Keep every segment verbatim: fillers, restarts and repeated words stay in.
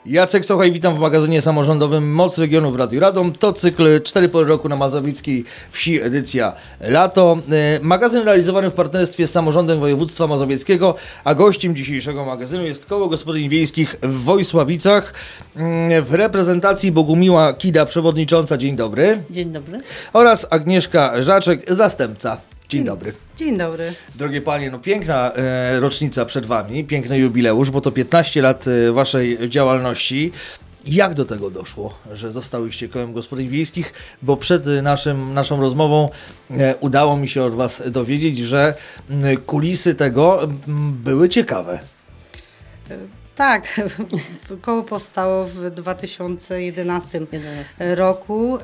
Jacek Sochaj, witam w magazynie samorządowym Moc Regionu w Radiu Radom. To cykl cztery pory roku na Mazowieckiej Wsi, edycja lato. Magazyn realizowany w partnerstwie z Samorządem Województwa Mazowieckiego, a gościem dzisiejszego magazynu jest Koło Gospodyń Wiejskich w Wojsławicach w reprezentacji Bogumiła Kida, przewodnicząca. Dzień dobry. Dzień dobry. Oraz Agnieszka Żaczek, zastępca. Dzień dobry. Dzień dobry. Drogie panie, no piękna e, rocznica przed wami, piękny jubileusz, bo to piętnaście lat e, waszej działalności. Jak do tego doszło, że zostałyście Kołem Gospodyń Wiejskich? Bo przed naszym, naszą rozmową e, udało mi się od was dowiedzieć, że m, kulisy tego m, były ciekawe. Tak, koło powstało w dwa tysiące jedenastym roku.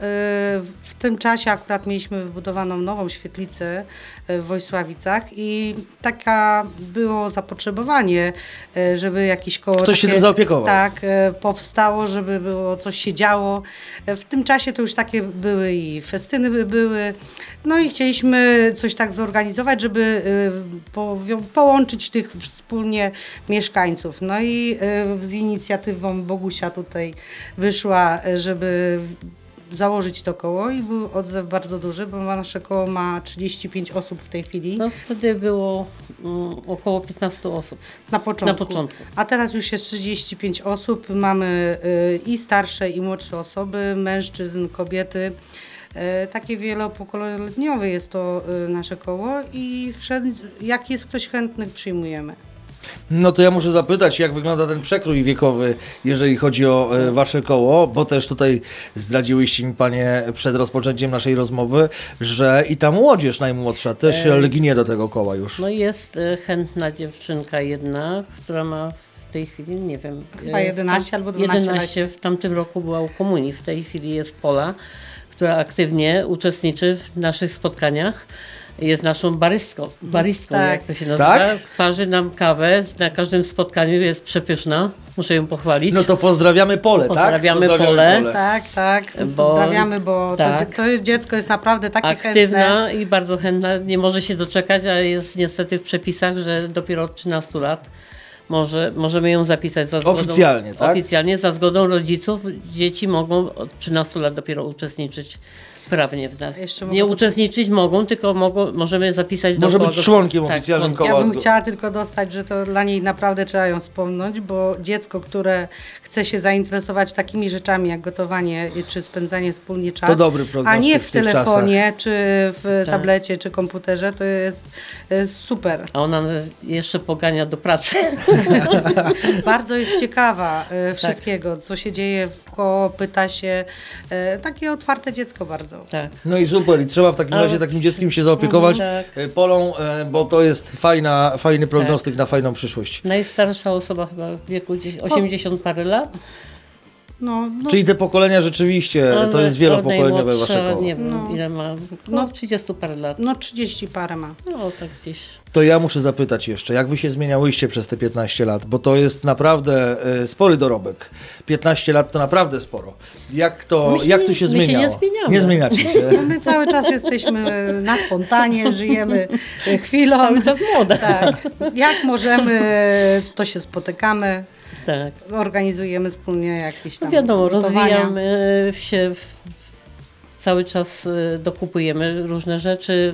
W tym czasie akurat mieliśmy wybudowaną nową świetlicę w Wojsławicach i taka było zapotrzebowanie, żeby jakieś koło... Ktoś takie, się tym zaopiekował. Tak, powstało, żeby było coś się działo. W tym czasie to już takie były i festyny były. No i chcieliśmy coś tak zorganizować, żeby powią- połączyć tych wspólnie mieszkańców. No i z inicjatywą Bogusia tutaj wyszła, żeby założyć to koło i był odzew bardzo duży, bo nasze koło ma trzydzieści pięć osób w tej chwili. No wtedy było um, około piętnaście osób. Na początku. Na początku. A teraz już jest trzydzieści pięć osób. Mamy y, i starsze, i młodsze osoby, mężczyzn, kobiety. E, takie wielopokoleniowe jest to e, nasze koło i wszędzie, jak jest ktoś chętny, przyjmujemy. No to ja muszę zapytać, jak wygląda ten przekrój wiekowy, jeżeli chodzi o e, wasze koło, bo też tutaj zdradziłyście mi panie przed rozpoczęciem naszej rozmowy, że i ta młodzież najmłodsza też e... lgnie do tego koła już. No jest e, chętna dziewczynka jedna, która ma w tej chwili, nie wiem... Chyba jedenaście albo dwanaście jedenaście, w tamtym roku była u komunii, w tej chwili jest Pola, która aktywnie uczestniczy w naszych spotkaniach. Jest naszą baristką, baristką tak. Jak to się nazywa. Tak? Parzy nam kawę, na każdym spotkaniu jest przepyszna, muszę ją pochwalić. No to pozdrawiamy Polę, pozdrawiamy tak? Polę. Polę. Tak, tak, Bo, pozdrawiamy, bo tak. To, to dziecko jest naprawdę takie aktywna chętne. i bardzo chętna, nie może się doczekać, ale jest niestety w przepisach, że dopiero od trzynastu lat może, możemy ją zapisać za zgodą. Oficjalnie, tak? Oficjalnie, za zgodą rodziców. Dzieci mogą od trzynastu lat dopiero uczestniczyć prawnie w nas. Nie mogę... uczestniczyć mogą, tylko mogą, możemy zapisać do Może koła. być członkiem tak, oficjalnym koła. Ja bym chciała tylko dostać, że to dla niej naprawdę trzeba ją wspomnieć, bo dziecko, które chce się zainteresować takimi rzeczami jak gotowanie czy spędzanie wspólnie czasu, to dobry prognostyk a nie w, w tych telefonie, czasach. czy w tak. tablecie, czy komputerze, to jest, jest super. A ona jeszcze pogania do pracy. Bardzo jest ciekawa e, wszystkiego, tak. co się dzieje wkoło, pyta się. E, takie otwarte dziecko bardzo. Tak. No i super, i trzeba w takim razie Ale... takim dzieckiem się zaopiekować tak. Polą, bo to jest fajna, fajny prognostyk tak. na fajną przyszłość. Najstarsza osoba chyba w wieku osiemdziesiąt parę lat. No, no. Czyli te pokolenia rzeczywiście, Ale to jest wielopokoleniowe wasze koło. Nie wiem, no. ile ma, no trzydzieści parę lat. No trzydzieści parę ma. No tak gdzieś. To ja muszę zapytać jeszcze, jak wy się zmieniałyście przez te piętnaście lat, bo to jest naprawdę e, spory dorobek. piętnaście lat to naprawdę sporo. Jak to, się jak nie, to się my zmieniało? Się nie zmieniamy. Nie zmieniacie się. No my cały czas jesteśmy na spontanie, żyjemy chwilą. Cały czas młoda. Tak. Jak możemy, to się spotykamy. Tak. Organizujemy wspólnie jakieś tam no wiadomo, gotowania. rozwijamy się, cały czas dokupujemy różne rzeczy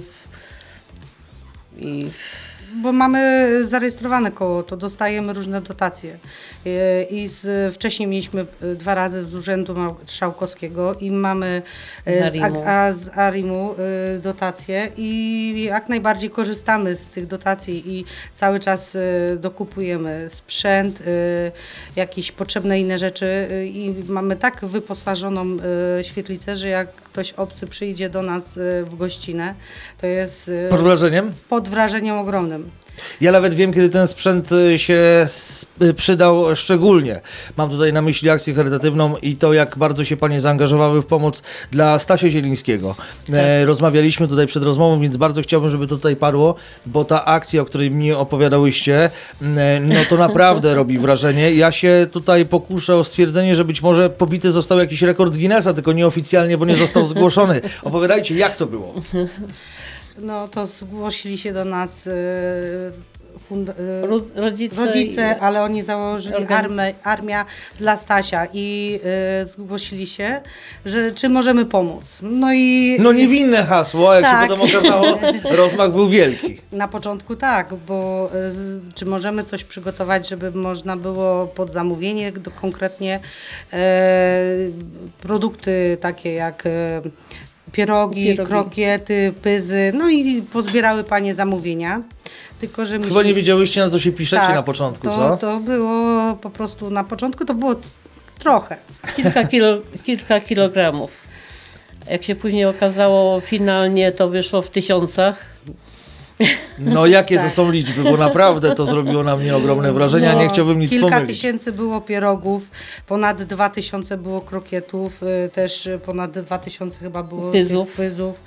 i bo mamy zarejestrowane koło, to dostajemy różne dotacje. I z, wcześniej mieliśmy dwa razy z Urzędu Marszałkowskiego i mamy z, z, a, z Arimu dotacje i jak najbardziej korzystamy z tych dotacji i cały czas dokupujemy sprzęt, jakieś potrzebne inne rzeczy i mamy tak wyposażoną świetlicę, że jak ktoś obcy przyjdzie do nas w gościnę, to jest pod wrażeniem? Pod wrażeniem ogromnym. Ja nawet wiem, kiedy ten sprzęt się przydał szczególnie. Mam tutaj na myśli akcję charytatywną i to, jak bardzo się panie zaangażowały w pomoc dla Stasia Zielińskiego. Tak. E, rozmawialiśmy tutaj przed rozmową, więc bardzo chciałbym, żeby to tutaj padło, bo ta akcja, o której mi opowiadałyście, e, no to naprawdę robi wrażenie. Ja się tutaj pokuszę o stwierdzenie, że być może pobity został jakiś rekord Guinnessa, tylko nieoficjalnie, bo nie został zgłoszony. Opowiadajcie, jak to było? No to zgłosili się do nas e, fund, e, Ro- rodzice, rodzice, i- ale oni założyli Organ- armę, Armia dla Stasia i e, zgłosili się, że czy możemy pomóc. No i No niewinne hasło, a jak Tak. się potem okazało, rozmach był wielki. na początku tak, bo e, z, czy możemy coś przygotować, żeby można było pod zamówienie do, konkretnie e, produkty takie jak e, pierogi, Pierogi. krokiety, pyzy, no i pozbierały panie zamówienia. Tylko, że Chyba myśmy- nie wiedziałyście, na co się piszecie Tak, na początku, to, co? To było po prostu, na początku to było t- trochę. kilka, kilo, kilka kilogramów. Jak się później okazało, finalnie to wyszło w tysiącach. No jakie to Tak. są liczby, bo naprawdę to zrobiło na mnie ogromne wrażenie, a nie chciałbym nic Kilka pomylić. tysięcy było pierogów, ponad dwa tysiące było krokietów, y, też ponad dwa tysiące chyba było Pyzów. tych pyzów.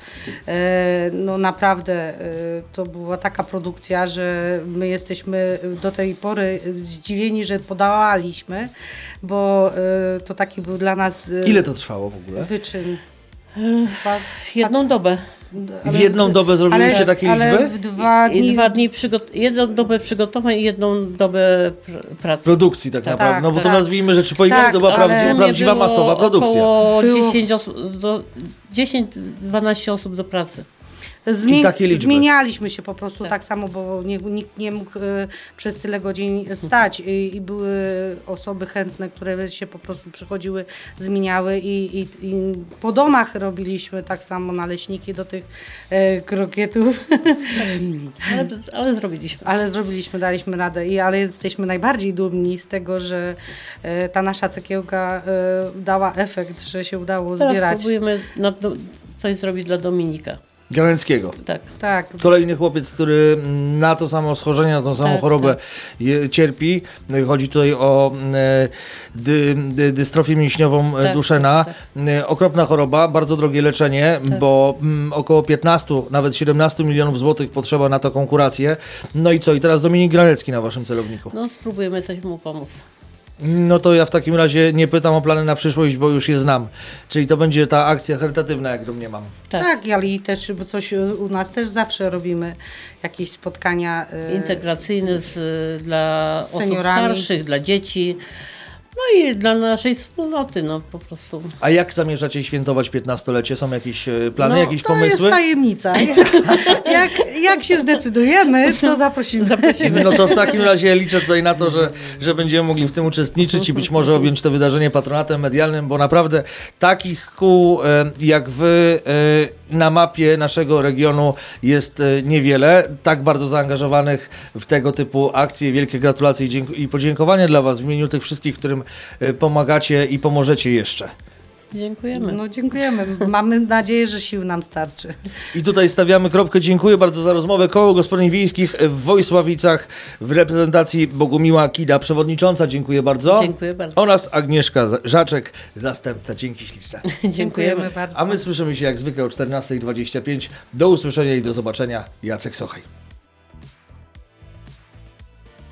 E, No naprawdę y, to była taka produkcja, że my jesteśmy do tej pory zdziwieni, że podałaliśmy, bo y, to taki był dla nas y, Ile to trwało w ogóle? wyczyn. Dwa- Jedną dobę. W jedną dobę zrobiliście ale, takie ale liczby? w dwa I dni. dwa dni przygo- jedną dobę przygotowań i jedną dobę pr- pracy. Produkcji tak naprawdę, no bo to tak. nazwijmy rzeczy po imieniu, Tak, to była ale- prawdzi- W sumie prawdziwa było masowa produkcja. Około Było- dziesięć osób, do dziesięć dwanaście osób do pracy. Zmie- I takie liczby. Zmienialiśmy się po prostu tak, Tak. samo, bo nie, nikt nie mógł e, przez tyle godzin stać i, i były osoby chętne, które się po prostu przychodziły, zmieniały i, i, i po domach robiliśmy tak samo naleśniki do tych e, krokietów, Ale, ale zrobiliśmy. ale zrobiliśmy, daliśmy radę i ale jesteśmy najbardziej dumni z tego, że e, ta nasza cegiełka e, dała efekt, że się udało Teraz zbierać. próbujemy na, do, coś zrobić dla Dominika. Graneckiego. Tak. Tak, Kolejny chłopiec, który na to samo schorzenie, na tą samą Tak, chorobę tak. je, cierpi. Chodzi tutaj o e, dy, dy, dystrofię mięśniową e, Tak, Duchenne. tak, E, Okropna choroba, bardzo drogie leczenie, Tak. bo mm, około piętnaście, nawet siedemnaście milionów złotych potrzeba na taką kurację. No i co? I teraz Dominik Granecki na waszym celowniku. No spróbujemy coś mu pomóc. No to ja w takim razie nie pytam o plany na przyszłość, bo już je znam. Czyli to będzie ta akcja charytatywna, jak domniemam. Tak. Tak, ale i też bo coś u nas też zawsze robimy, jakieś spotkania. e, Integracyjny z, dla z osób seniorami. starszych, dla dzieci. No i dla naszej wspólnoty, no po prostu. A jak zamierzacie świętować piętnastolecie? Są jakieś e, plany, No, jakieś To pomysły? jest tajemnica. Jak, jak się zdecydujemy, to zaprosimy. Zaprosimy. No to w takim razie liczę tutaj na to, że, że będziemy mogli w tym uczestniczyć i być może objąć to wydarzenie patronatem medialnym, bo naprawdę takich kół e, jak wy e, na mapie naszego regionu jest e, niewiele. Tak bardzo zaangażowanych w tego typu akcje. Wielkie gratulacje i, dzięk- i podziękowania dla was w imieniu tych wszystkich, którym e, pomagacie i pomożecie jeszcze. Dziękujemy. No dziękujemy. Mamy nadzieję, że sił nam starczy. I tutaj stawiamy kropkę. Dziękuję bardzo za rozmowę. Koło Gospodyń Wiejskich w Wojsławicach w reprezentacji Bogumiła Kida, przewodnicząca. Dziękuję bardzo. Dziękuję bardzo. Oraz Agnieszka Żaczek, zastępca. Dzięki śliczne. Dziękujemy. bardzo. A my słyszymy się jak zwykle o czternasta dwadzieścia pięć. Do usłyszenia i do zobaczenia. Jacek Sochaj.